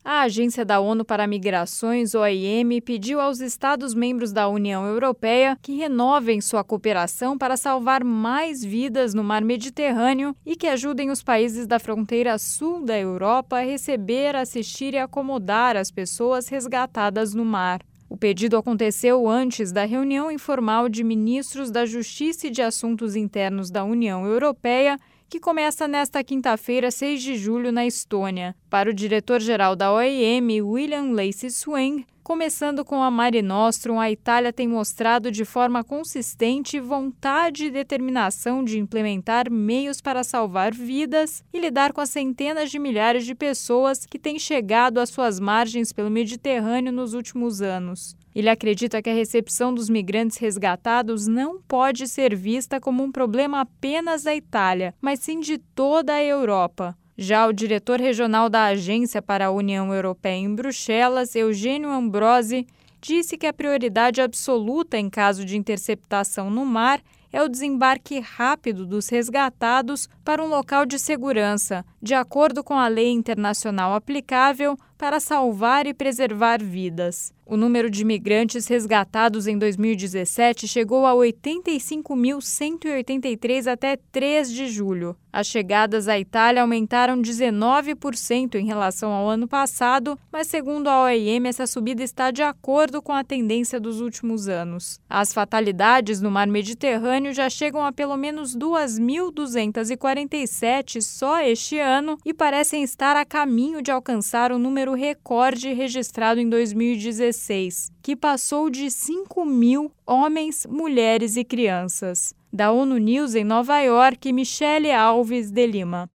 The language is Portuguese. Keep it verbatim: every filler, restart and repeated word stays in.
A Agência da ONU para Migrações, O I M, pediu aos Estados-membros da União Europeia que renovem sua cooperação para salvar mais vidas no mar Mediterrâneo e que ajudem os países da fronteira sul da Europa a receber, assistir e acomodar as pessoas resgatadas no mar. O pedido aconteceu antes da reunião informal de ministros da Justiça e de Assuntos Internos da União Europeia, que começa nesta quinta-feira, seis de julho, na Estônia. Para o diretor-geral da O I M, William Lacy Swing, começando com a Mare Nostrum, a Itália tem mostrado de forma consistente vontade e determinação de implementar meios para salvar vidas e lidar com as centenas de milhares de pessoas que têm chegado às suas margens pelo Mediterrâneo nos últimos anos. Ele acredita que a recepção dos migrantes resgatados não pode ser vista como um problema apenas da Itália, mas sim de toda a Europa. Já o diretor regional da Agência para a União Europeia em Bruxelas, Eugênio Ambrosi, disse que a prioridade absoluta em caso de interceptação no mar é o desembarque rápido dos resgatados para um local de segurança, de acordo com a lei internacional aplicável, para salvar e preservar vidas. O número de migrantes resgatados em dois mil e dezessete chegou a oitenta e cinco mil cento e oitenta e três até três de julho. As chegadas à Itália aumentaram dezenove por cento em relação ao ano passado, mas segundo a O I M, essa subida está de acordo com a tendência dos últimos anos. As fatalidades no mar Mediterrâneo já chegam a pelo menos duas mil duzentas e quarenta e sete só este ano e parecem estar a caminho de alcançar o número recorde registrado em dois mil e dezesseis, que passou de cinco mil homens, mulheres e crianças. Da ONU News em Nova York, Michele Alves de Lima.